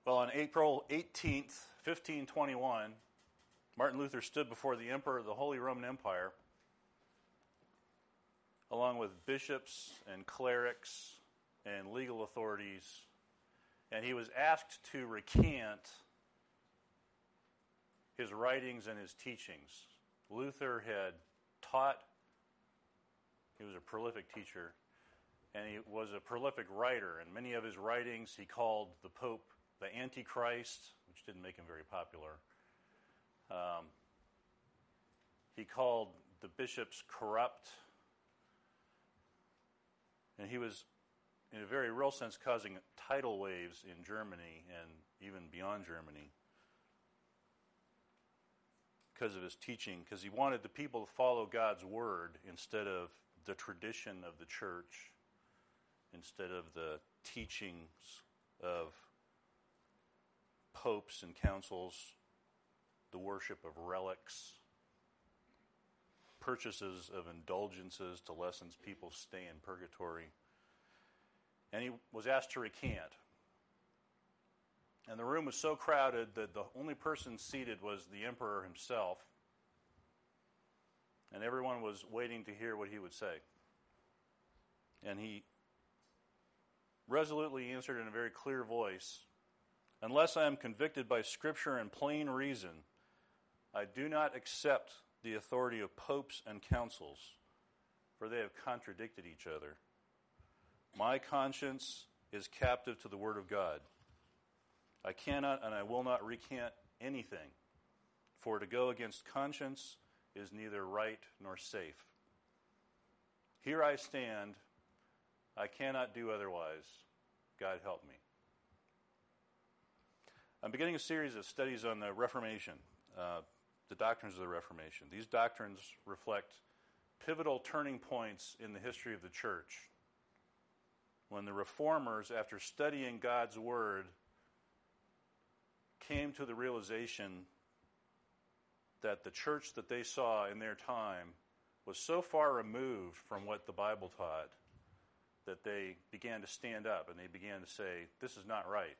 Well, on April 18th, 1521, Martin Luther stood before the Emperor of the Holy Roman Empire, along with bishops and clerics and legal authorities, and he was asked to recant his writings and his teachings. Luther had taught, he was a prolific teacher, and he was a prolific writer, and many of his writings he called the Pope the Antichrist, which didn't make him very popular. He called the bishops corrupt, and he was, in a very real sense, causing tidal waves in Germany and even beyond Germany because of his teaching, because he wanted the people to follow God's word instead of the tradition of the church, instead of the teachings of popes and councils, the worship of relics, purchases of indulgences to lessen people's stay in purgatory. And he was asked to recant. And the room was so crowded that the only person seated was the emperor himself. And everyone was waiting to hear what he would say. And he resolutely answered in a very clear voice, "Unless I am convicted by Scripture and plain reason, I do not accept the authority of popes and councils, for they have contradicted each other. My conscience is captive to the Word of God. I cannot and I will not recant anything, for to go against conscience is neither right nor safe. Here I stand. I cannot do otherwise. God help me." I'm beginning a series of studies on the Reformation, the doctrines of the Reformation. These doctrines reflect pivotal turning points in the history of the church, when the Reformers, after studying God's Word, came to the realization that the church that they saw in their time was so far removed from what the Bible taught that they began to stand up and they began to say, this is not right.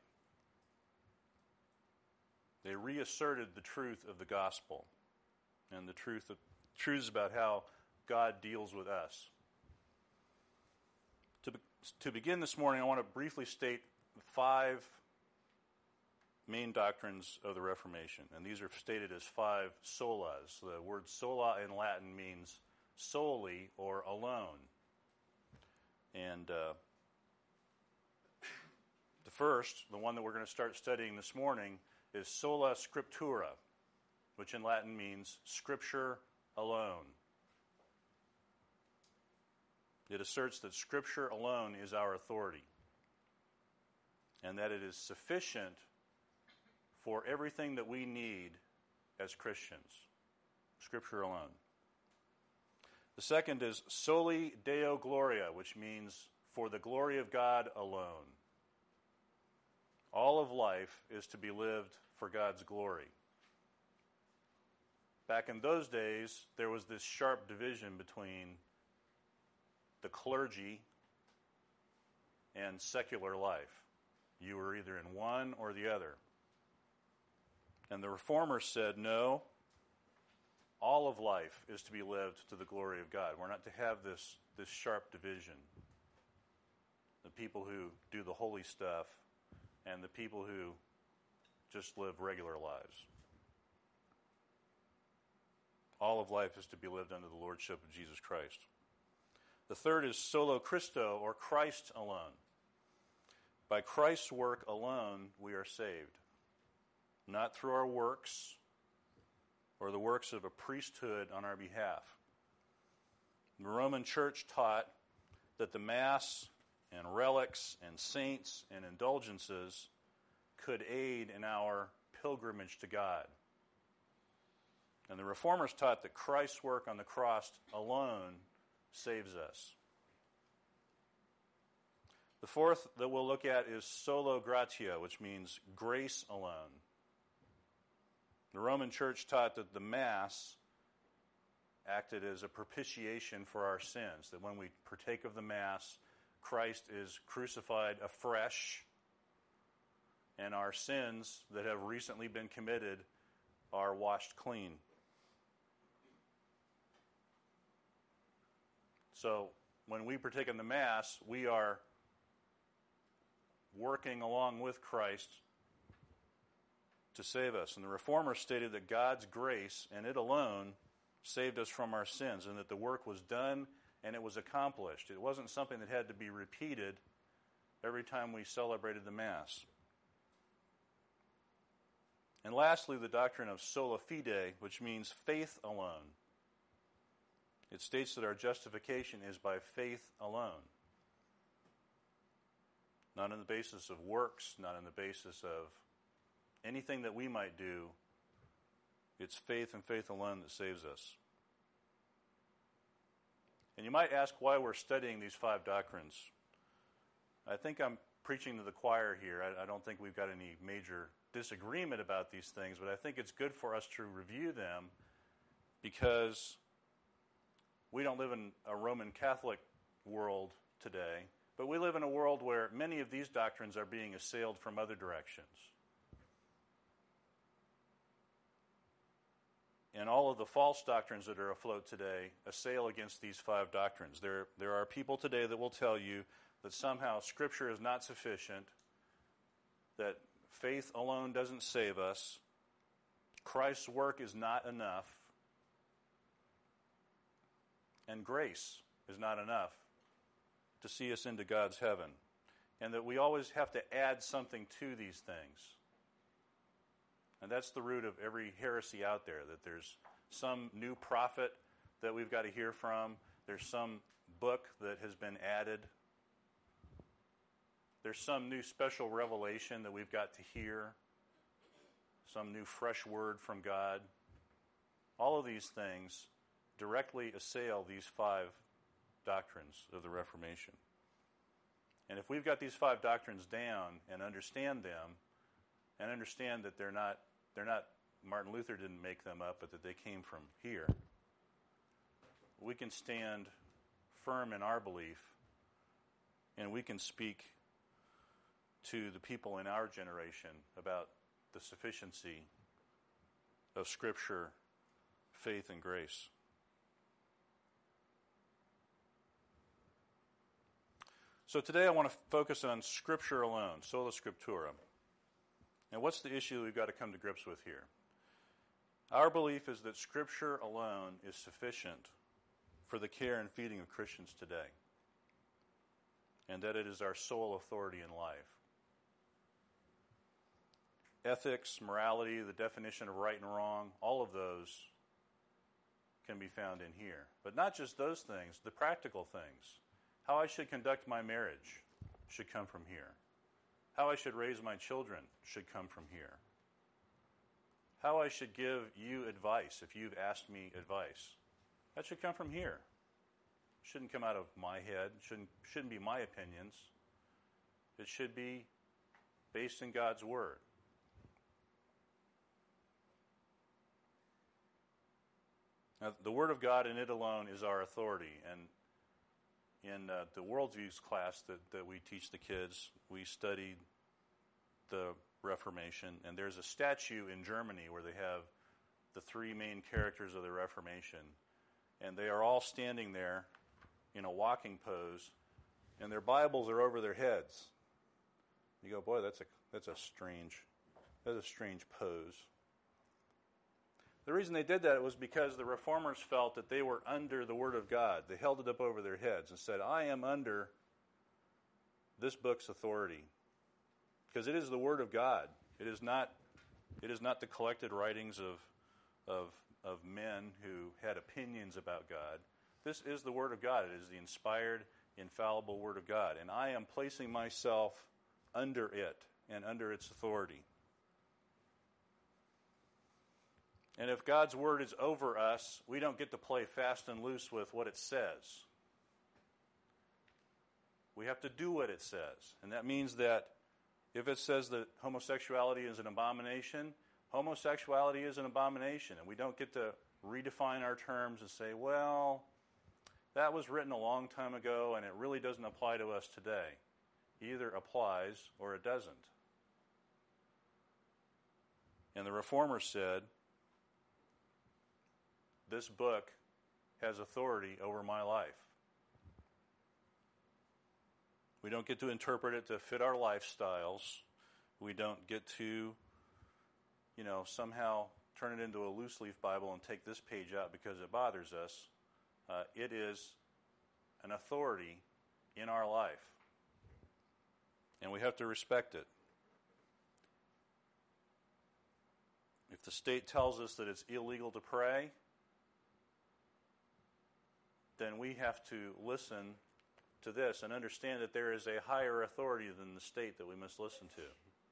They reasserted the truth of the gospel and the truths about how God deals with us. To begin this morning, I want to briefly state 5 main doctrines of the Reformation, and these are stated as 5 solas. The word sola in Latin means solely or alone. And the first, the one that we're going to start studying this morning, is sola scriptura, which in Latin means Scripture alone. It asserts that Scripture alone is our authority, and that it is sufficient for everything that we need as Christians. Scripture alone. The second is soli Deo Gloria, which means for the glory of God alone. All of life is to be lived for God's glory. Back in those days, there was this sharp division between the clergy and secular life. You were either in one or the other. And the Reformers said, no, all of life is to be lived to the glory of God. We're not to have this sharp division. The people who do the holy stuff and the people who just live regular lives. All of life is to be lived under the lordship of Jesus Christ. The third is solo Christo, or Christ alone. By Christ's work alone, we are saved. Not through our works or the works of a priesthood on our behalf. The Roman Church taught that the Mass and relics and saints and indulgences could aid in our pilgrimage to God. And the Reformers taught that Christ's work on the cross alone saves us. The fourth that we'll look at is solo gratia, which means grace alone. The Roman Church taught that the Mass acted as a propitiation for our sins, that when we partake of the Mass, Christ is crucified afresh and our sins that have recently been committed are washed clean. So when we partake in the Mass, we are working along with Christ to save us. And the Reformers stated that God's grace and it alone saved us from our sins, and that the work was done and it was accomplished. It wasn't something that had to be repeated every time we celebrated the Mass. And lastly, the doctrine of sola fide, which means faith alone. It states that our justification is by faith alone. Not on the basis of works, not on the basis of anything that we might do. It's faith and faith alone that saves us. And you might ask why we're studying these 5 doctrines. I think I'm preaching to the choir here. I don't think we've got any major disagreement about these things, but I think it's good for us to review them because we don't live in a Roman Catholic world today, but we live in a world where many of these doctrines are being assailed from other directions. And all of the false doctrines that are afloat today assail against these 5 doctrines. There are people today that will tell you that somehow Scripture is not sufficient, that faith alone doesn't save us, Christ's work is not enough, and grace is not enough to see us into God's heaven, and that we always have to add something to these things. And that's the root of every heresy out there, that there's some new prophet that we've got to hear from, there's some book that has been added, there's some new special revelation that we've got to hear, some new fresh word from God. All of these things directly assail these 5 doctrines of the Reformation. And if we've got these 5 doctrines down and understand them, and understand that they're not Martin Luther didn't make them up, but that they came from here, we can stand firm in our belief, and we can speak to the people in our generation about the sufficiency of Scripture, faith, and grace. So today I want to focus on Scripture alone, sola scriptura. And what's the issue that we've got to come to grips with here? Our belief is that Scripture alone is sufficient for the care and feeding of Christians today, and that it is our sole authority in life. Ethics, morality, the definition of right and wrong, all of those can be found in here. But not just those things, the practical things. How I should conduct my marriage should come from here. How I should raise my children should come from here. How I should give you advice if you've asked me advice, that should come from here. It shouldn't come out of my head. It shouldn't be my opinions. It should be based in God's Word. Now, the Word of God and it alone is our authority. And in the worldviews class that we teach the kids, we studied the Reformation. And there's a statue in Germany where they have the 3 main characters of the Reformation. And they are all standing there in a walking pose, and their Bibles are over their heads. You go, boy, that's a strange pose. The reason they did that was because the Reformers felt that they were under the Word of God. They held it up over their heads and said, I am under this book's authority. Because it is the Word of God. It is not the collected writings of men who had opinions about God. This is the Word of God. It is the inspired, infallible Word of God. And I am placing myself under it and under its authority. And if God's Word is over us, we don't get to play fast and loose with what it says. We have to do what it says. And that means that if it says that homosexuality is an abomination, homosexuality is an abomination. And we don't get to redefine our terms and say, well, that was written a long time ago and it really doesn't apply to us today. Either applies or it doesn't. And the Reformer said, this book has authority over my life. We don't get to interpret it to fit our lifestyles. We don't get to, somehow turn it into a loose leaf Bible and take this page out because it bothers us. It is an authority in our life. And we have to respect it. If the state tells us that it's illegal to pray, then we have to listen to this and understand that there is a higher authority than the state that we must listen to.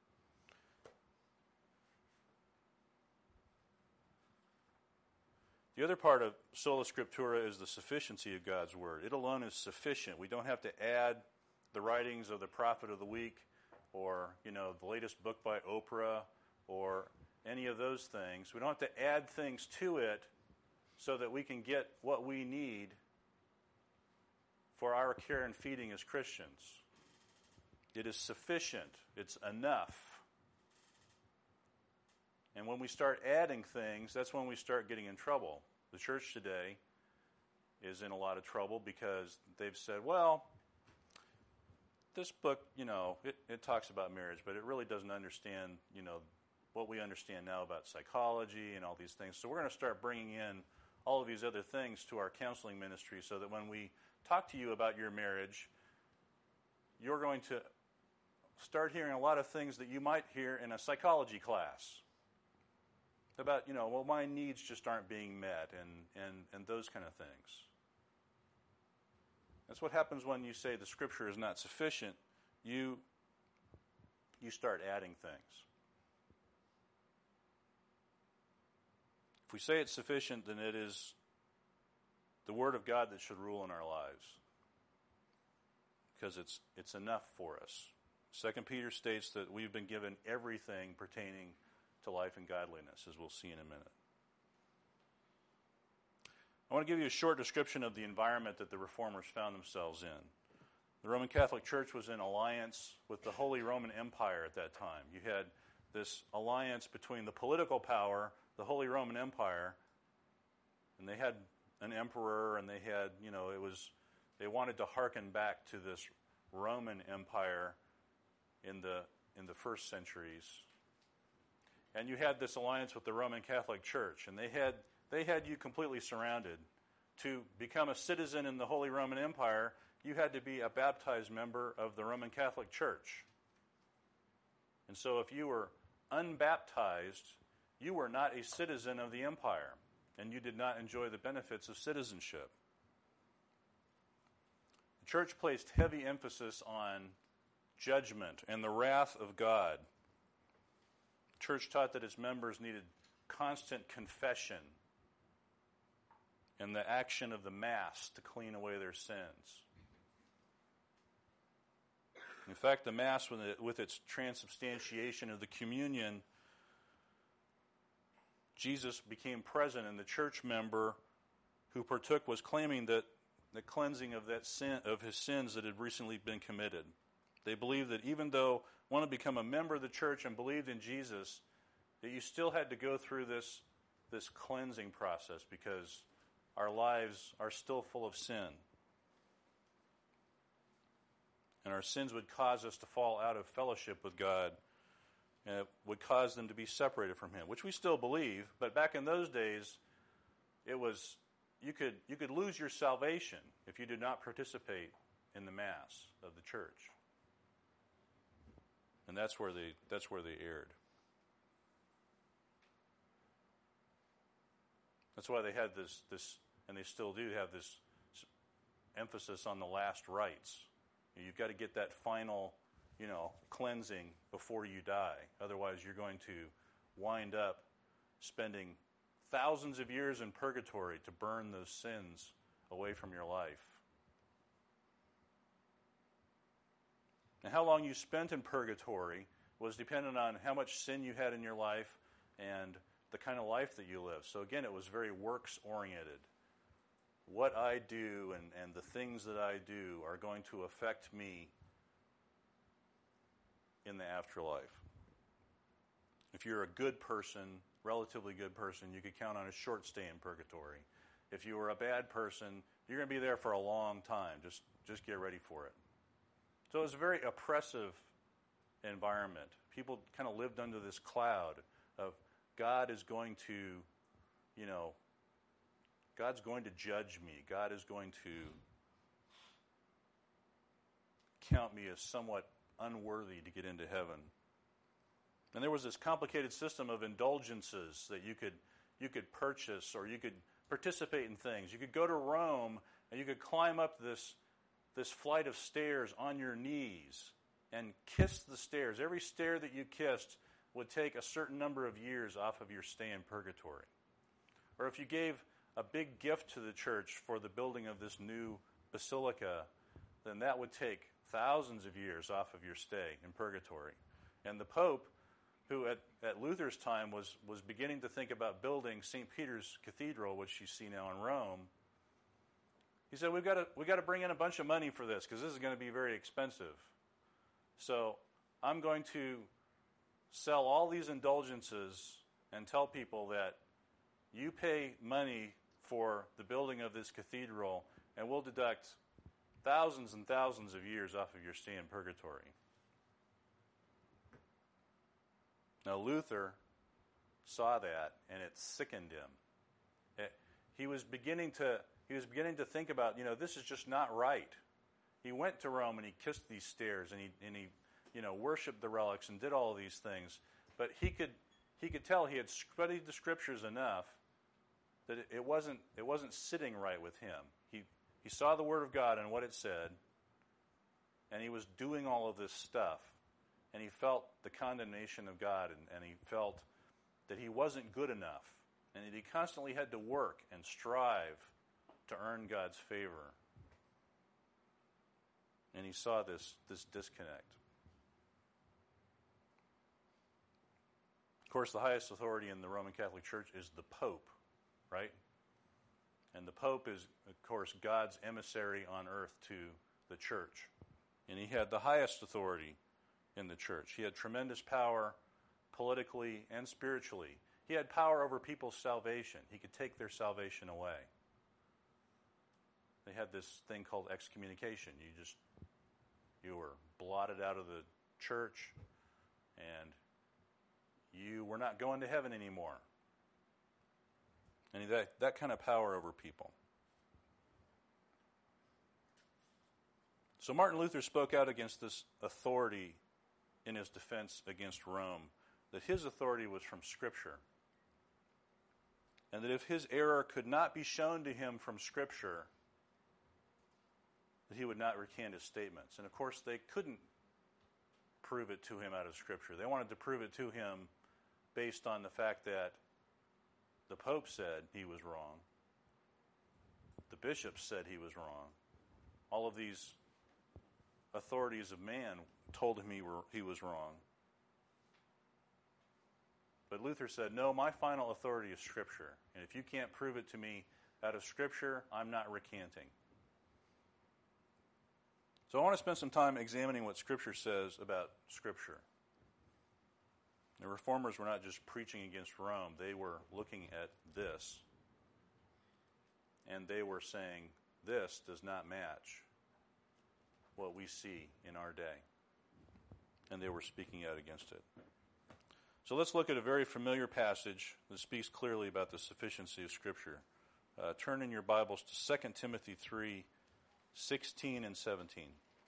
The other part of Sola Scriptura is the sufficiency of God's Word. It alone is sufficient. We don't have to add the writings of the prophet of the week or, the latest book by Oprah or any of those things. We don't have to add things to it so that we can get what we need for our care and feeding as Christians. It is sufficient. It's enough. And when we start adding things, that's when we start getting in trouble. The church today is in a lot of trouble because they've said, well, this book, it talks about marriage, but it really doesn't understand, what we understand now about psychology and all these things. So we're going to start bringing in all of these other things to our counseling ministry so that when we talk to you about your marriage, you're going to start hearing a lot of things that you might hear in a psychology class about, my needs just aren't being met and those kind of things. That's what happens when you say the Scripture is not sufficient. You start adding things. If we say it's sufficient, then it is the Word of God that should rule in our lives, because it's enough for us. 2 Peter states that we've been given everything pertaining to life and godliness, as we'll see in a minute. I want to give you a short description of the environment that the Reformers found themselves in. The Roman Catholic Church was in alliance with the Holy Roman Empire at that time. You had this alliance between the political power, the Holy Roman Empire, and they had an emperor, and they had, they wanted to hearken back to this Roman Empire in the first centuries. And you had this alliance with the Roman Catholic Church, and they had you completely surrounded. To become a citizen in the Holy Roman Empire, you had to be a baptized member of the Roman Catholic Church. And so if you were unbaptized, you were not a citizen of the empire, and you did not enjoy the benefits of citizenship. The church placed heavy emphasis on judgment and the wrath of God. The church taught that its members needed constant confession and the action of the Mass to clean away their sins. In fact, the Mass, with its transubstantiation of the communion, Jesus became present, and the church member who partook was claiming that the cleansing of that sin, of his sins that had recently been committed. They believed that even though one had become a member of the church and believed in Jesus, that you still had to go through this cleansing process because our lives are still full of sin. And our sins would cause us to fall out of fellowship with God, and it would cause them to be separated from Him, which we still believe. But back in those days, it was you could lose your salvation if you did not participate in the Mass of the church, and that's where they erred. That's why they had this, and they still do have this emphasis on the last rites. You've got to get that final, cleansing before you die. Otherwise, you're going to wind up spending thousands of years in purgatory to burn those sins away from your life. And how long you spent in purgatory was dependent on how much sin you had in your life and the kind of life that you lived. So again, it was very works-oriented. What I do and the things that I do are going to affect me in the afterlife. If you're a good person, relatively good person, you could count on a short stay in purgatory. If you were a bad person, you're going to be there for a long time. Just get ready for it. So it was a very oppressive environment. People kind of lived under this cloud of God is going to, God's going to judge me. God is going to count me as somewhat unworthy to get into heaven. And there was this complicated system of indulgences that you could purchase, or you could participate in things. You could go to Rome and you could climb up this flight of stairs on your knees and kiss the stairs. Every stair that you kissed would take a certain number of years off of your stay in purgatory. Or if you gave a big gift to the church for the building of this new basilica, then that would take thousands of years off of your stay in purgatory. And the Pope, who at Luther's time was beginning to think about building St. Peter's Cathedral, which you see now in Rome, he said, we've got to bring in a bunch of money for this because this is going to be very expensive. So I'm going to sell all these indulgences and tell people that you pay money for the building of this cathedral, and we'll deduct thousands and thousands of years off of your stay in purgatory. Now Luther saw that, and it sickened him. He was beginning to think about, this is just not right. He went to Rome and he kissed these stairs and he worshipped the relics and did all of these things. But he could tell he had studied the scriptures enough that it wasn't sitting right with him. He saw the Word of God and what it said, and he was doing all of this stuff, and he felt the condemnation of God, and he felt that he wasn't good enough, and that he constantly had to work and strive to earn God's favor. And he saw this disconnect. Of course, the highest authority in the Roman Catholic Church is the Pope, right? And the Pope is, of course, God's emissary on earth to the church. And he had the highest authority in the church. He had tremendous power politically and spiritually. He had power over people's salvation. He could take their salvation away. They had this thing called excommunication. You were blotted out of the church, and you were not going to heaven anymore. And that kind of power over people. So Martin Luther spoke out against this authority in his defense against Rome, that his authority was from Scripture, and that if his error could not be shown to him from Scripture, that he would not recant his statements. And of course, they couldn't prove it to him out of Scripture. They wanted to prove it to him based on the fact that the Pope said he was wrong. The bishops said he was wrong. All of these authorities of man told him he was wrong. But Luther said, no, my final authority is Scripture. And if you can't prove it to me out of Scripture, I'm not recanting. So I want to spend some time examining what Scripture says about Scripture. The Reformers were not just preaching against Rome. They were looking at this, and they were saying, this does not match what we see in our day. And they were speaking out against it. So let's look at a very familiar passage that speaks clearly about the sufficiency of Scripture. Turn in your Bibles to 2 Timothy 3:16 and 17.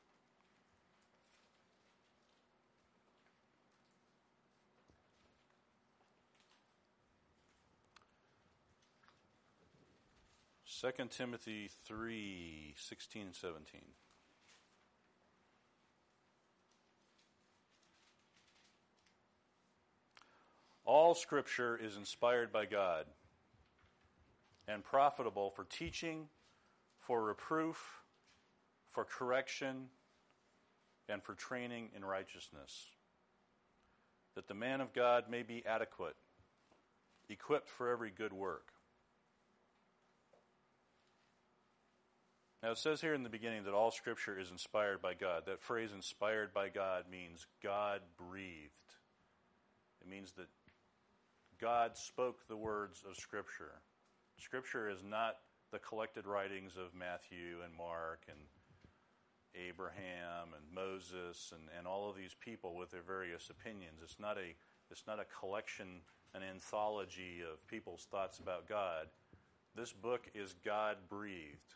Second Timothy 3:16 and 17. All Scripture is inspired by God and profitable for teaching, for reproof, for correction, and for training in righteousness, that the man of God may be adequate, equipped for every good work. Now it says here in the beginning that all Scripture is inspired by God. That phrase, inspired by God, means God breathed. It means that God spoke the words of Scripture. Scripture is not the collected writings of Matthew and Mark and Abraham and Moses and all of these people with their various opinions. It's not a collection, an anthology of people's thoughts about God. This book is God-breathed.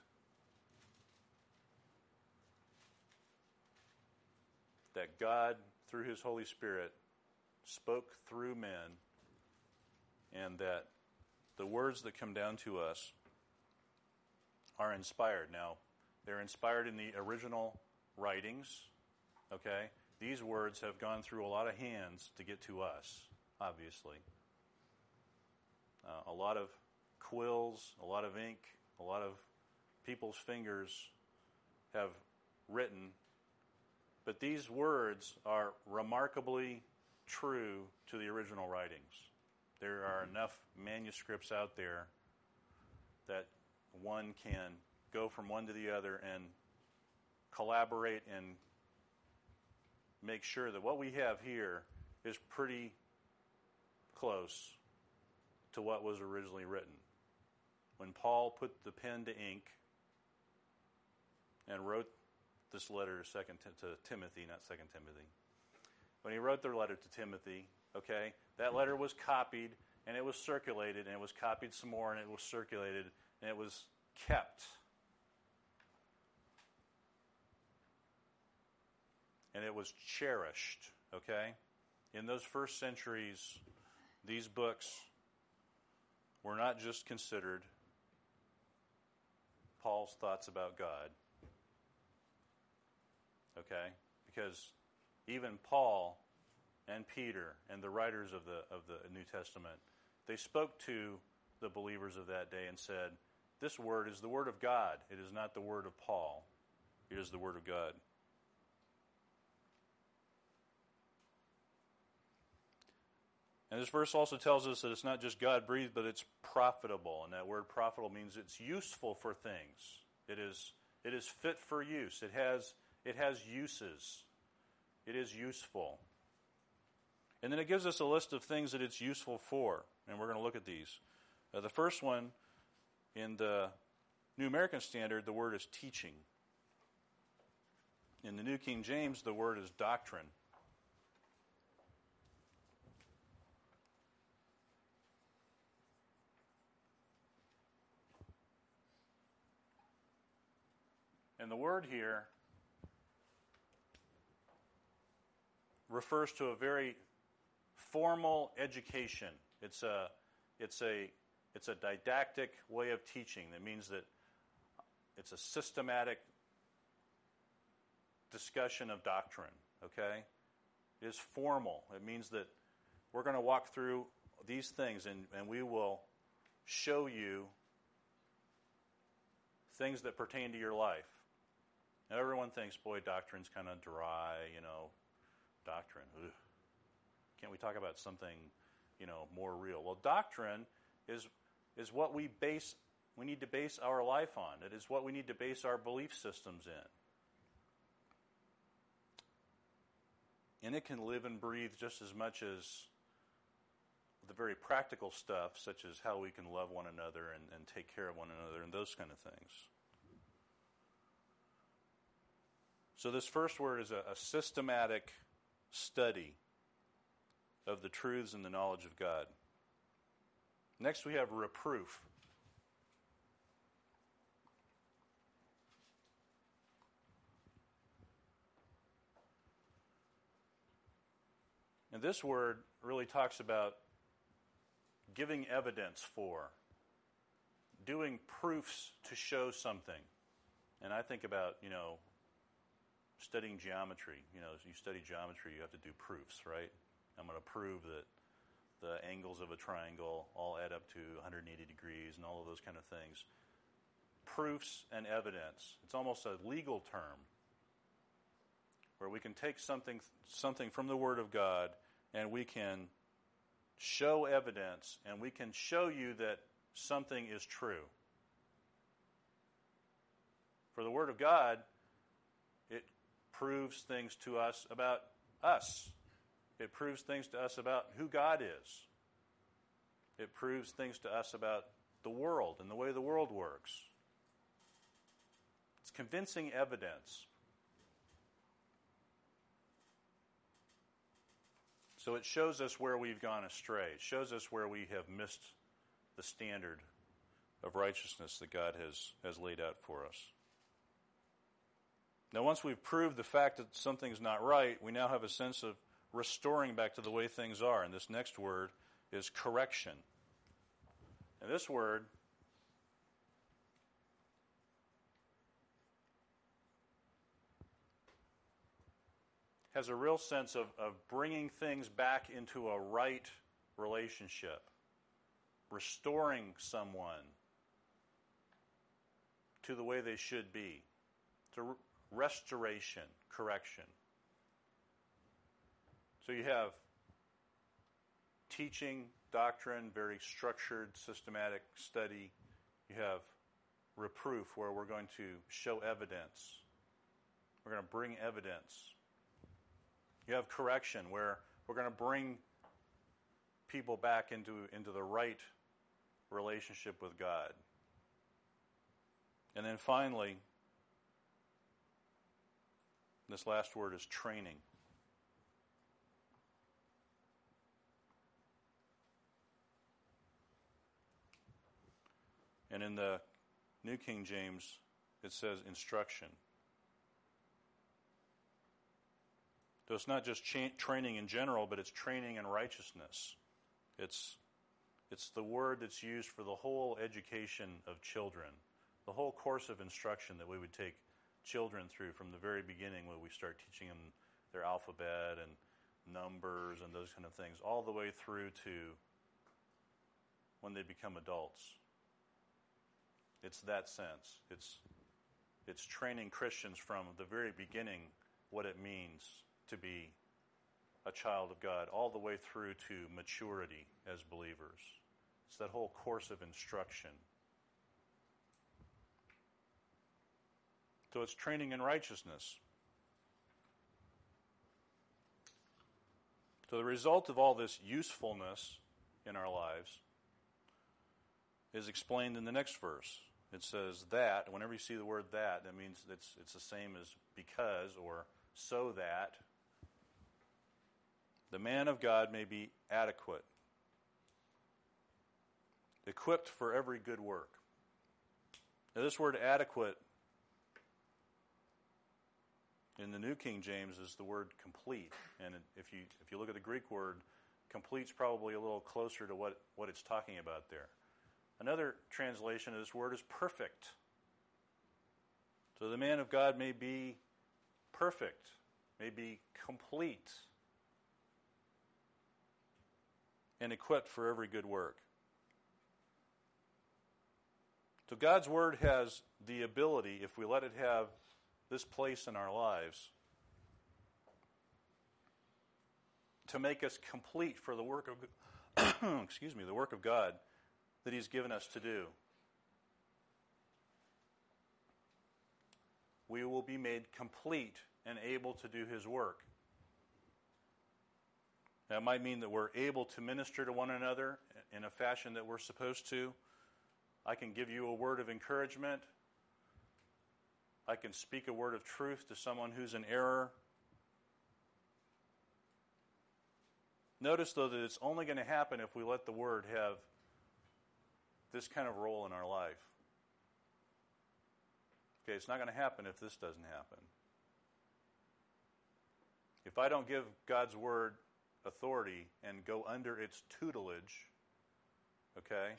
That God, through His Holy Spirit, spoke through men, and that the words that come down to us are inspired. Now, they're inspired in the original writings, okay? These words have gone through a lot of hands to get to us, obviously. A lot of quills, a lot of ink, a lot of people's fingers have written, but these words are remarkably true to the original writings. There are enough manuscripts out there that one can go from one to the other and collaborate and make sure that what we have here is pretty close to what was originally written. When Paul put the pen to ink and wrote this letter to Timothy, not 2 Timothy. When he wrote the letter to Timothy, okay, that letter was copied and it was circulated and it was copied some more and it was circulated and it was kept. And it was cherished, okay? In those first centuries, these books were not just considered Paul's thoughts about God, okay? Because even Paul and Peter and the writers of the New Testament, they spoke to the believers of that day and said, this word is the word of God. It is not the word of Paul. It is the word of God. And this verse also tells us that it's not just God-breathed, but it's profitable. And that word profitable means it's useful for things. It is fit for use. It has uses. It is useful. And then it gives us a list of things that it's useful for. And we're going to look at these. The first one, in the New American Standard, the word is teaching. In the New King James, the word is doctrine. And the word here refers to a very formal education. It's a didactic way of teaching. That means that it's a systematic discussion of doctrine, okay? It is formal. It means that we're going to walk through these things and we will show you things that pertain to your life. Now, everyone thinks, boy, doctrine's kind of dry, doctrine. Ugh. Can't we talk about something, more real? Well, doctrine is what we need to base our life on. It is what we need to base our belief systems in. And it can live and breathe just as much as the very practical stuff, such as how we can love one another and take care of one another and those kind of things. So this first word is a systematic study of the truths and the knowledge of God. Next we have reproof. And this word really talks about giving evidence for, doing proofs to show something. And I think about, studying geometry. As you study geometry, you have to do proofs, right? I'm going to prove that the angles of a triangle all add up to 180 degrees and all of those kind of things. Proofs and evidence. It's almost a legal term where we can take something from the Word of God and we can show evidence and we can show you that something is true. For the Word of God, it proves things to us about us. It proves things to us about who God is. It proves things to us about the world and the way the world works. It's convincing evidence. So it shows us where we've gone astray. It shows us where we have missed the standard of righteousness that God has laid out for us. Now, once we've proved the fact that something's not right, we now have a sense of restoring back to the way things are. And this next word is correction. And this word has a real sense of bringing things back into a right relationship, restoring someone to the way they should be. To restoration, correction. So you have teaching, doctrine, very structured, systematic study. You have reproof, where we're going to show evidence. We're going to bring evidence. You have correction, where we're going to bring people back into the right relationship with God. And then finally, this last word is training. And in the New King James, it says instruction. So it's not just training in general, but it's training in righteousness. It's the word that's used for the whole education of children, the whole course of instruction that we would take children through from the very beginning, when we start teaching them their alphabet and numbers and those kind of things, all the way through to when they become adults. It's that sense. It's training Christians from the very beginning what it means to be a child of God, all the way through to maturity as believers. It's that whole course of instruction. So it's training in righteousness. So the result of all this usefulness in our lives is explained in the next verse. It says that, whenever you see the word that means it's the same as because or so that the man of God may be adequate, equipped for every good work. Now, this word adequate in the New King James is the word complete. And if you look at the Greek word, complete's probably a little closer to what it's talking about there. Another translation of this word is perfect. So the man of God may be perfect, may be complete, and equipped for every good work. So God's word has the ability, if we let it have this place in our lives, to make us complete for the work of the work of God that He's given us to do. We will be made complete and able to do His work. That might mean that we're able to minister to one another in a fashion that we're supposed to. I can give you a word of encouragement. I can speak a word of truth to someone who's in error. Notice, though, that it's only going to happen if we let the word have this kind of role in our life. Okay, it's not going to happen if this doesn't happen. If I don't give God's word authority and go under its tutelage, okay,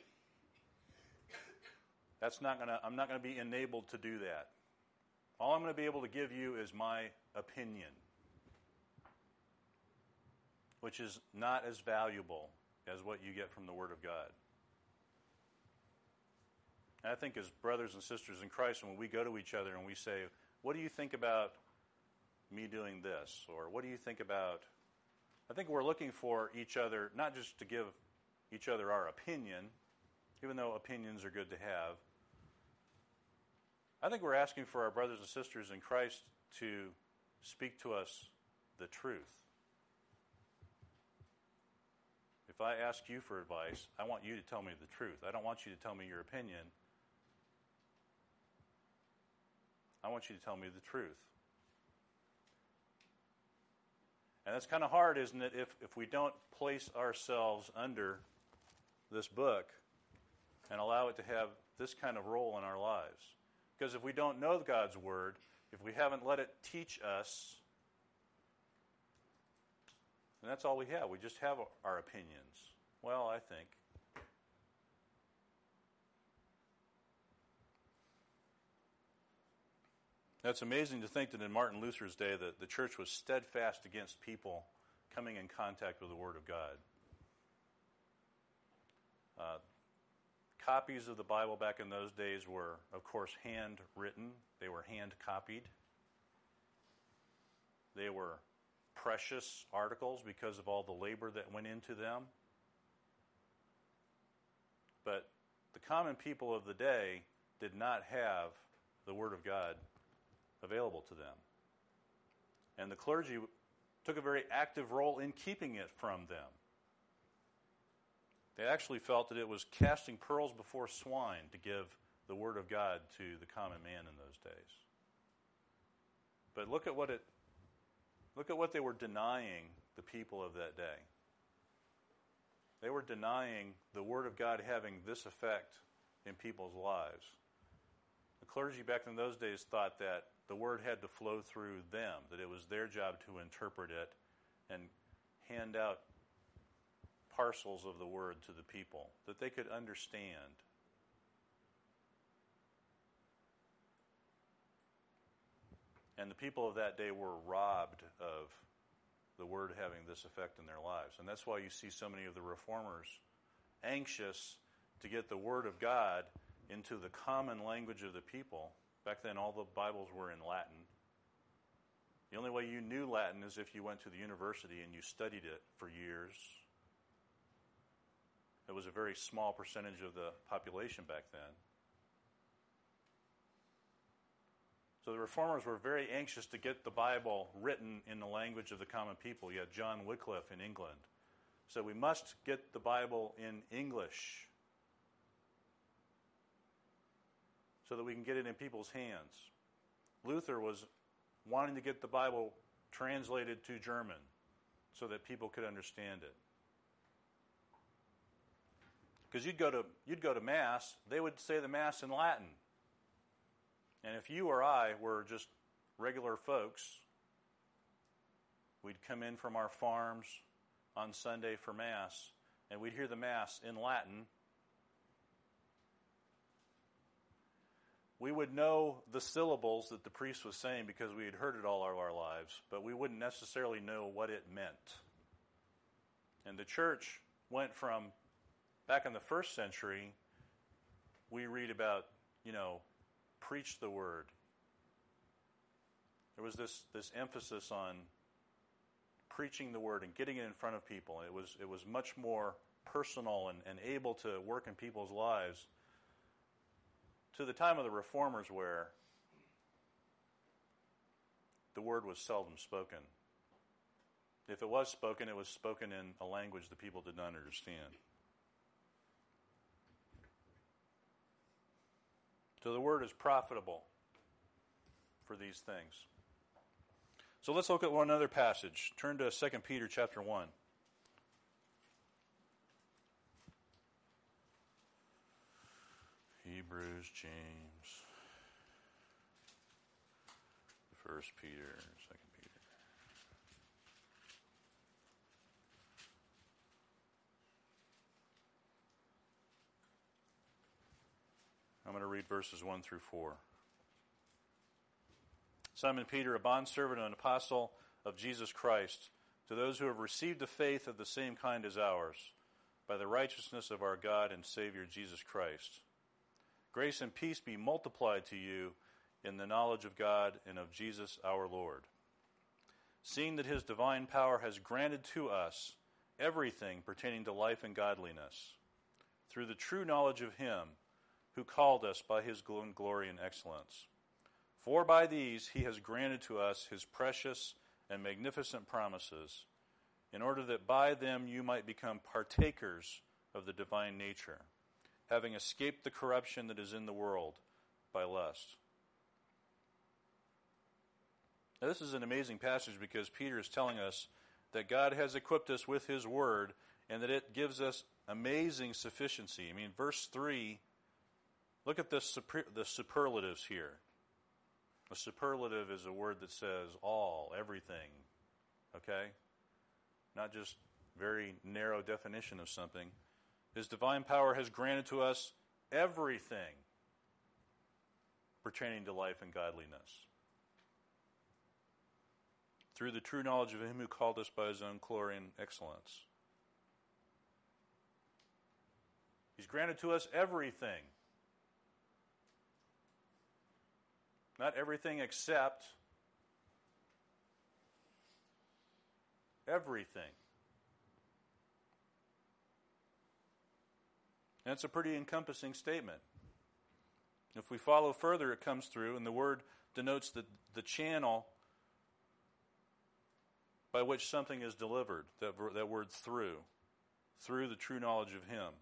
I'm not going to be enabled to do that. All I'm going to be able to give you is my opinion, which is not as valuable as what you get from the Word of God. And I think as brothers and sisters in Christ, when we go to each other and we say, what do you think about me doing this? Or what do you think about... I think we're looking for each other, not just to give each other our opinion, even though opinions are good to have. I think we're asking for our brothers and sisters in Christ to speak to us the truth. If I ask you for advice, I want you to tell me the truth. I don't want you to tell me your opinion. I want you to tell me the truth. And that's kind of hard, isn't it, if we don't place ourselves under this book and allow it to have this kind of role in our lives. Because if we don't know God's Word, if we haven't let it teach us, then that's all we have. We just have our opinions. Well, I think. That's amazing to think that in Martin Luther's day that the church was steadfast against people coming in contact with the Word of God. Copies of the Bible back in those days were, of course, handwritten. They were hand-copied. They were precious articles because of all the labor that went into them. But the common people of the day did not have the Word of God available to them. And the clergy took a very active role in keeping it from them. They actually felt that it was casting pearls before swine to give the Word of God to the common man in those days. But look at what they were denying the people of that day. They were denying the Word of God having this effect in people's lives. The clergy back in those days thought that the Word had to flow through them, that it was their job to interpret it and hand out parcels of the Word to the people, that they could understand. And the people of that day were robbed of the Word having this effect in their lives. And that's why you see so many of the reformers anxious to get the Word of God into the common language of the people. Back then, all the Bibles were in Latin. The only way you knew Latin is if you went to the university and you studied it for years. It was a very small percentage of the population back then. So the reformers were very anxious to get the Bible written in the language of the common people. You had John Wycliffe in England. So we must get the Bible in English so that we can get it in people's hands. Luther was wanting to get the Bible translated to German so that people could understand it. Because you'd go to Mass, they would say the Mass in Latin. And if you or I were just regular folks, we'd come in from our farms on Sunday for Mass, and we'd hear the Mass in Latin. We would know the syllables that the priest was saying because we had heard it all of our lives, but we wouldn't necessarily know what it meant. And the church went from, back in the first century, we read about, preach the word. There was this emphasis on preaching the word and getting it in front of people. It was much more personal and able to work in people's lives to the time of the reformers where the word was seldom spoken. If it was spoken in a language the people did not understand. So the word is profitable for these things. So let's look at one other passage. Turn to 2 Peter chapter 1. Hebrews, James, 1 Peter, 2 Peter. I'm going to read verses 1 through 4. Simon Peter, a bondservant and an apostle of Jesus Christ, to those who have received a faith of the same kind as ours, by the righteousness of our God and Savior Jesus Christ. Grace and peace be multiplied to you in the knowledge of God and of Jesus our Lord. Seeing that his divine power has granted to us everything pertaining to life and godliness, through the true knowledge of him who called us by his glory and excellence. For by these he has granted to us his precious and magnificent promises, in order that by them you might become partakers of the divine nature, having escaped the corruption that is in the world by lust. Now, this is an amazing passage because Peter is telling us that God has equipped us with his word and that it gives us amazing sufficiency. I mean, verse 3, look at the superlatives here. A superlative is a word that says all, everything, okay? Not just very narrow definition of something. His divine power has granted to us everything pertaining to life and godliness, through the true knowledge of him who called us by his own glory and excellence. He's granted to us everything. Not everything except everything. And it's a pretty encompassing statement. If we follow further, it comes through, and the word denotes the channel by which something is delivered, that word through the true knowledge of him.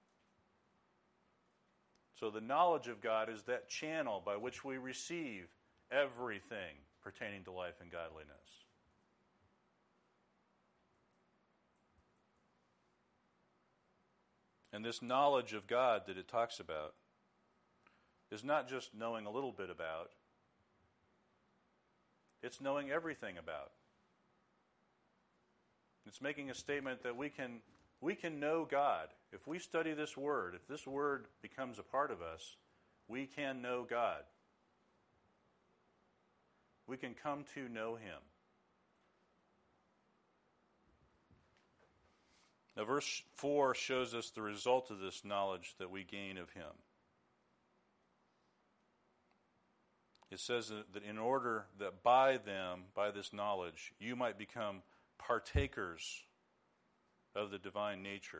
So the knowledge of God is that channel by which we receive everything pertaining to life and godliness. And this knowledge of God that it talks about is not just knowing a little bit about, it's knowing everything about. It's making a statement that we can know God. If we study this word, if this word becomes a part of us, we can know God. We can come to know him. Now, verse 4 shows us the result of this knowledge that we gain of him. It says that in order that by them, by this knowledge, you might become partakers of the divine nature.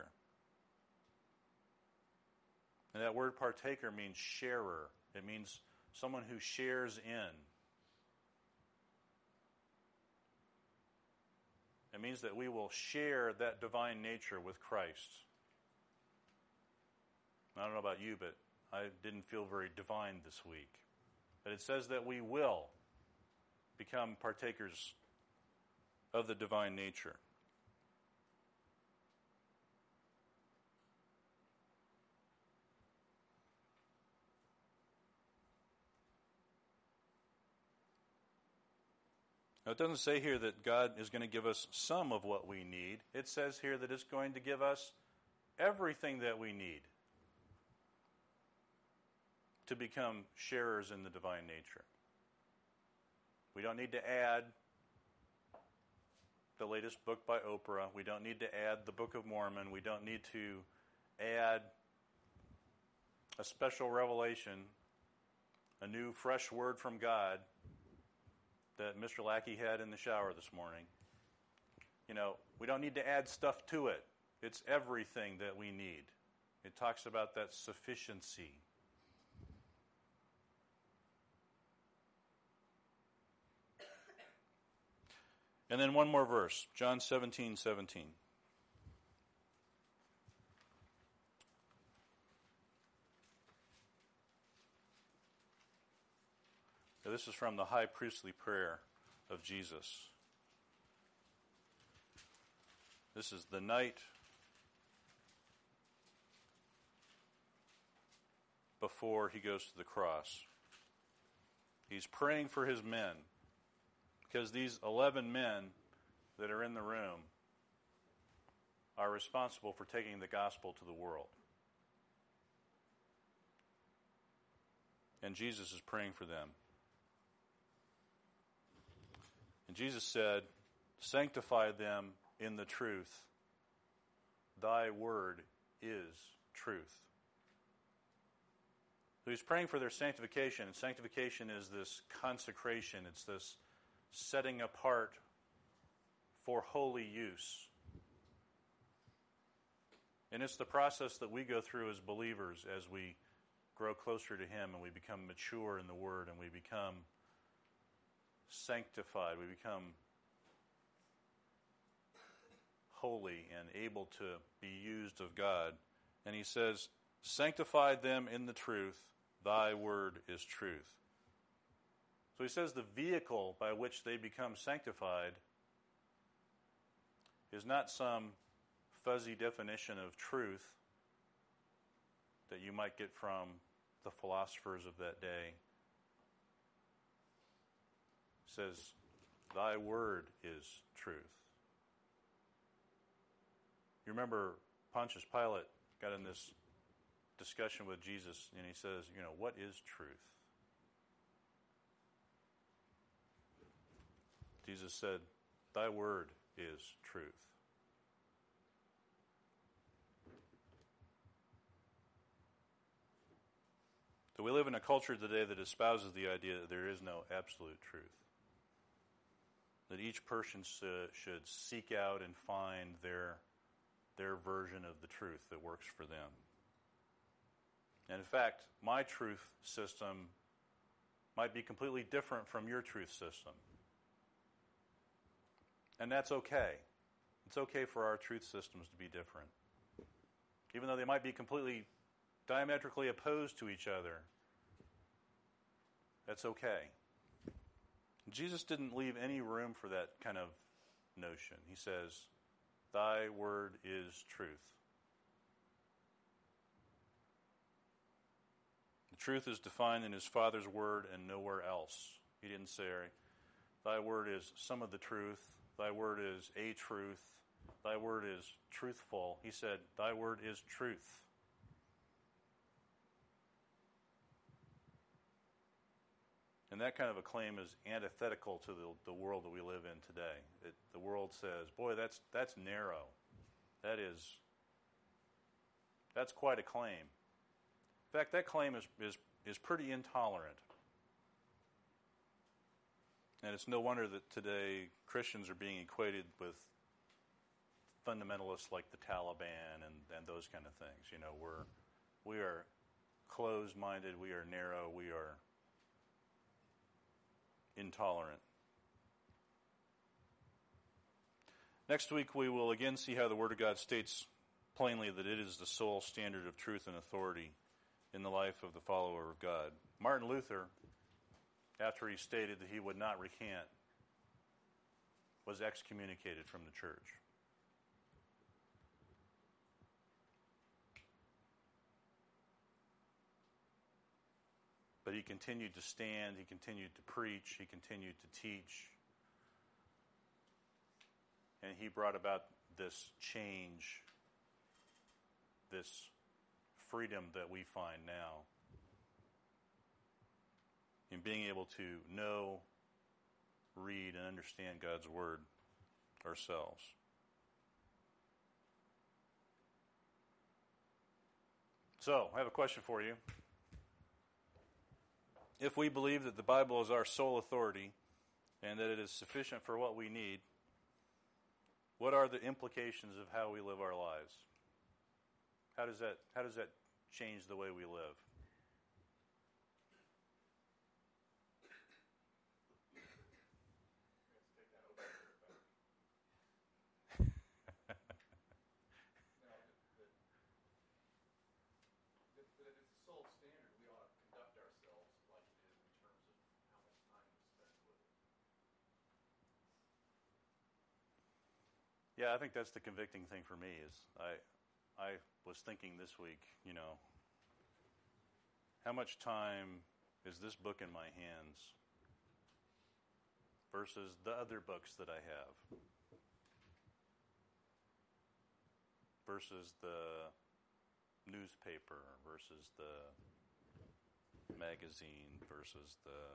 And that word partaker means sharer. It means someone who shares in. It means that we will share that divine nature with Christ. I don't know about you, but I didn't feel very divine this week. But it says that we will become partakers of the divine nature. Now, it doesn't say here that God is going to give us some of what we need. It says here that it's going to give us everything that we need to become sharers in the divine nature. We don't need to add the latest book by Oprah. We don't need to add the Book of Mormon. We don't need to add a special revelation, a new fresh word from God that Mr. Lackey had in the shower this morning. You know, we don't need to add stuff to it. It's everything that we need. It talks about that sufficiency. And then one more verse, John 17:17. Now, this is from the high priestly prayer of Jesus. This is the night before he goes to the cross. He's praying for his men, because these 11 men that are in the room are responsible for taking the gospel to the world. And Jesus is praying for them. And Jesus said, "Sanctify them in the truth. Thy word is truth." So he's praying for their sanctification. And sanctification is this consecration. It's this setting apart for holy use. And it's the process that we go through as believers as we grow closer to him and we become mature in the word and we become sanctified. We become holy and able to be used of God. And he says, sanctify them in the truth, thy word is truth. So he says the vehicle by which they become sanctified is not some fuzzy definition of truth that you might get from the philosophers of that day. It says, thy word is truth. You remember Pontius Pilate got in this discussion with Jesus, and he says, what is truth? Jesus said, thy word is truth. So we live in a culture today that espouses the idea that there is no absolute truth. That each person should seek out and find their version of the truth that works for them. And in fact, my truth system might be completely different from your truth system. And that's okay. It's okay for our truth systems to be different. Even though they might be completely diametrically opposed to each other, that's okay. Jesus didn't leave any room for that kind of notion. He says, thy word is truth. The truth is defined in his Father's word and nowhere else. He didn't say, thy word is some of the truth, thy word is a truth, thy word is truthful. He said, thy word is truth. And that kind of a claim is antithetical to the world that we live in today. The world says, boy, that's narrow. That's quite a claim. In fact, that claim is pretty intolerant. And it's no wonder that today Christians are being equated with fundamentalists like the Taliban and those kind of things. We are closed-minded, we are narrow, we are intolerant. Next week we will again see how the Word of God states plainly that it is the sole standard of truth and authority in the life of the follower of God. Martin Luther, after he stated that he would not recant, was excommunicated from the church. But he continued to stand, he continued to preach, he continued to teach. And he brought about this change, this freedom that we find now in being able to know, read, and understand God's Word ourselves. So, I have a question for you. If we believe that the Bible is our sole authority and that it is sufficient for what we need, what are the implications of how we live our lives? How does that change the way we live? Yeah, I think that's the convicting thing for me is I was thinking this week, how much time is this book in my hands versus the other books that I have, versus the newspaper, versus the magazine, versus the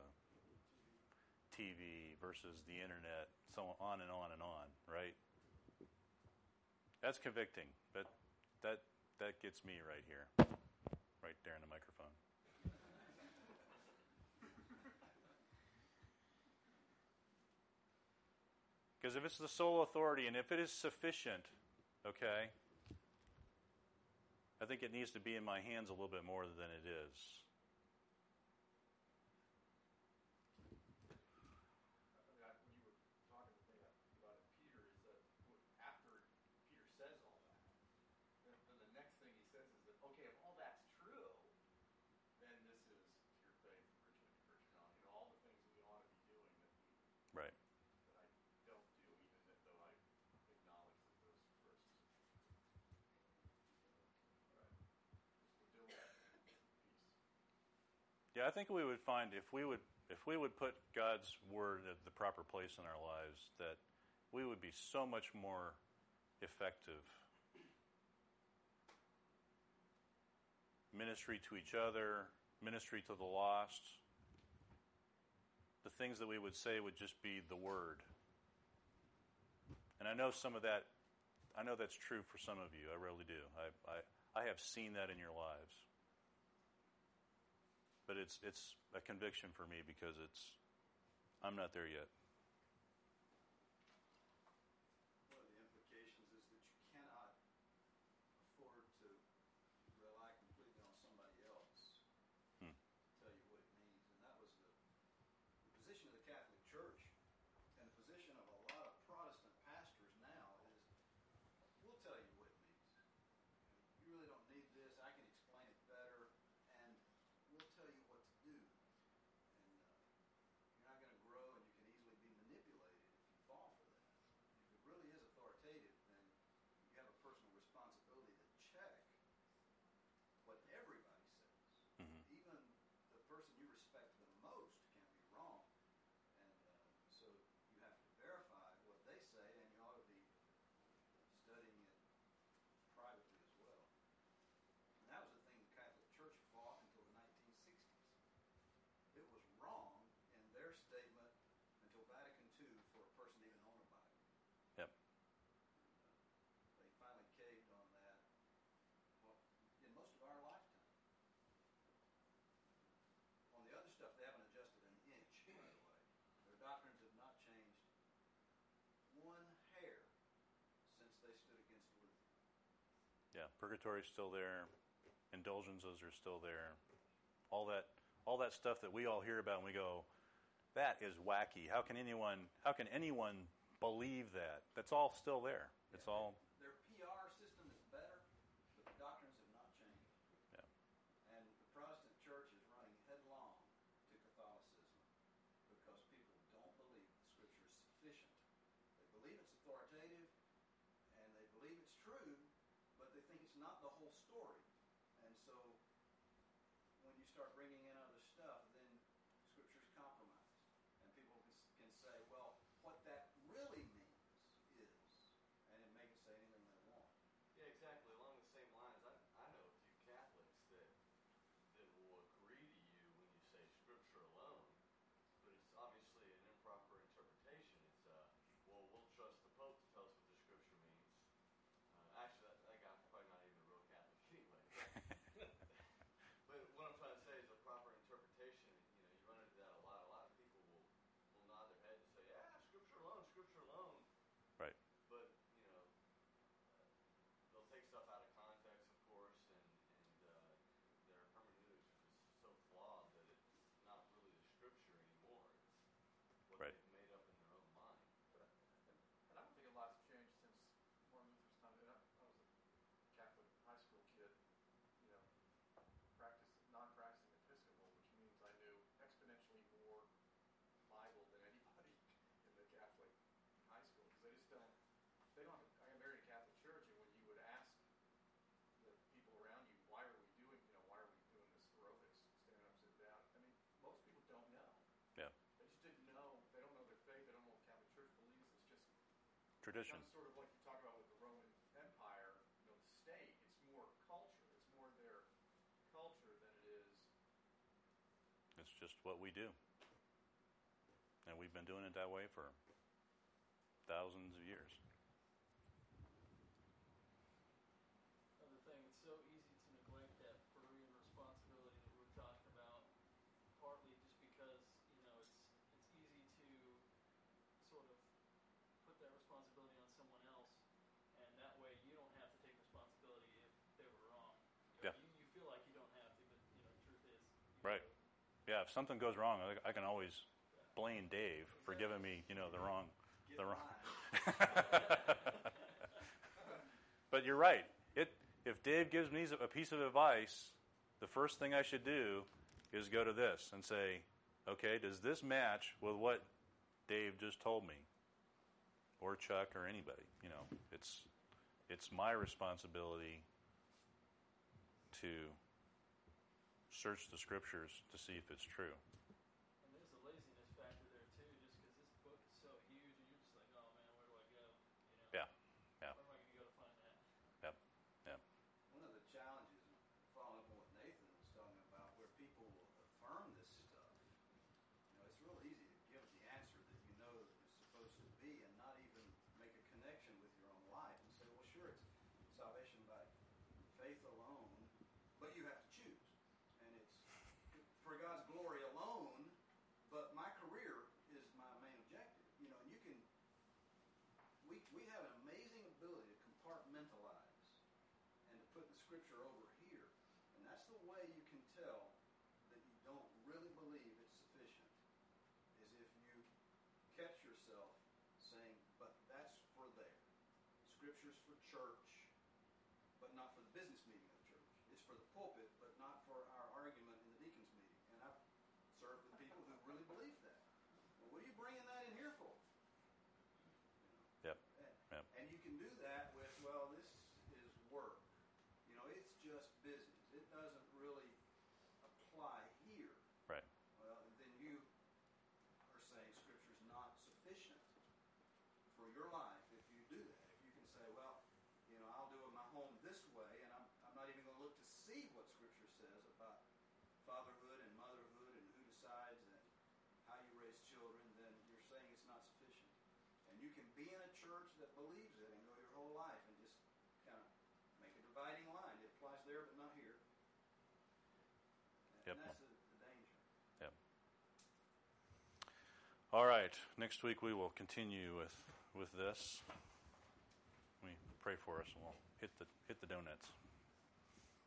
TV, versus the internet, so on and on and on, right? That's convicting, but that gets me right here, right there in the microphone. Because if it's the sole authority and if it is sufficient, okay, I think it needs to be in my hands a little bit more than it is. Right. that I don't do, even though I acknowledge that those verses. Right. We're doing that piece. Yeah, I think we would find if we would put God's word at the proper place in our lives, that we would be so much more effective. Ministry to each other, ministry to the lost. The things that we would say would just be the word. And I know some of that, I know that's true for some of you. I really do. I have seen that in your lives. But it's a conviction for me because I'm not there yet. One of the implications is that you cannot afford to rely completely on somebody else to tell you what it means. And that was the position of the Catholic Church and the position of a lot of Protestant pastors now is, we'll tell you what it means. You really don't need this. I can explain it better. And we'll tell you what to do. And you're not going to grow, and you can easily be manipulated if you fall for that. If it really is authoritative, then you have a personal responsibility to check what everybody says. Mm-hmm. Even the person you respect the most can be wrong. And so you have to verify what they say, and you ought to be studying it privately as well. And that was the thing the Catholic Church fought until the 1960s. It was wrong in their statement until Vatican II for a person to even own a Bible. Yep. They finally caved on that in most of our lifetime. On the other stuff, they haven't adjusted an inch, by the way. Their doctrines have not changed one hair since they stood against Luther. Yeah, purgatory's still there. Indulgences are still there. All that stuff that we all hear about and we go, that is wacky. How can anyone believe that? That's all still there. It's all. Their PR system is better, but the doctrines have not changed. Yeah. And the Protestant Church is running headlong to Catholicism because people don't believe the Scripture is sufficient. They believe it's authoritative, and they believe it's true, but they think it's not the whole story. And so when you start bringing in other stuff, then Scripture's compromised. And people can say, well, what that really means is, and it make it say anything they want. Yeah, exactly. Along the same lines, I know a few Catholics that will agree to you when you say Scripture alone, but it's obviously an improper interpretation. It's, well, we'll trust the Pope to tell us what the Scripture means. Actually, that guy's probably not even a real Catholic anyway. But what I'm trying to say is a proper interpretation. You know, you run into that a lot. A lot of people will nod their head and say, "Yeah, Scripture alone." Right. But you know, they'll take stuff out of context, of course, and their hermeneutics is so flawed that it's not really the Scripture anymore. It's what Right. they've made up in their own mind. And I don't think a lot's changed since Martin Luther's time. I was a Catholic high school kid, you know, non-practicing Episcopal, which means I knew exponentially more Bible than anybody in the Catholic high school. Because I got married in a Catholic church, and when you would ask the people around you, why are we doing this aerobics, standing up, sitting down? I mean, most people don't know. Yeah. They just didn't know. They don't know their faith. They don't know what Catholic Church believes. It's just Tradition. It's sort of like you talk about with the Roman Empire, the state. It's more culture. It's more their culture than it is. It's just what we do. And we've been doing it that way for thousands of years. Another thing, it's so easy to neglect that Berean responsibility that we're talking about, partly just because, it's easy to sort of put that responsibility on someone else, and that way you don't have to take responsibility if they were wrong. Yeah. You feel like you don't have to, but the truth is. Right. Yeah, if something goes wrong, I can always blame Dave for giving me, the wrong. But you're right. If Dave gives me a piece of advice, the first thing I should do is go to this and say, okay, does this match with what Dave just told me, or Chuck, or anybody. It's my responsibility to search the Scriptures to see if it's true. And there's a laziness factor there too, just because this book is so huge, and you're just like, oh man, where do I go? Yeah. Where am I going to go to find that? Yep. Yep. One of the challenges, following up on what Nathan was talking about, where people will affirm this stuff, it's real easy to give the answer that you know that it's supposed to be and not even make a connection with your own life and say, well, sure, it's salvation by faith alone, but you have to choose. And it's for God's glory alone, but my career is my main objective. And you can, we have an amazing ability to compartmentalize and to put the Scripture over here. And that's the way you can tell that you don't really believe it's sufficient, is if you catch yourself saying, but that's for there. Scripture's for church, but not for the business meeting of the church. It's for the pulpit, but not for our argument in the deacons meeting. And I've served with people who really believe that. Well, what are you bringing that in here for? Yep. Yep. And you can do that with, well, this is work. It's just business. It doesn't really apply here. Right. Well, then you are saying Scripture's not sufficient for your life if you do that. If you can say, well, I'll do it my home this way, and I'm not even going to look to see what Scripture says about fatherhood and motherhood and who decides and how you raise children, then you're saying it's not sufficient. And you can be in a church that believes it and go your whole life and just kind of make a dividing line. It applies there, but not here. And Yep. that's the danger. Yep. All right. Next week we will continue with this. Let me pray for us, and we'll hit the donuts.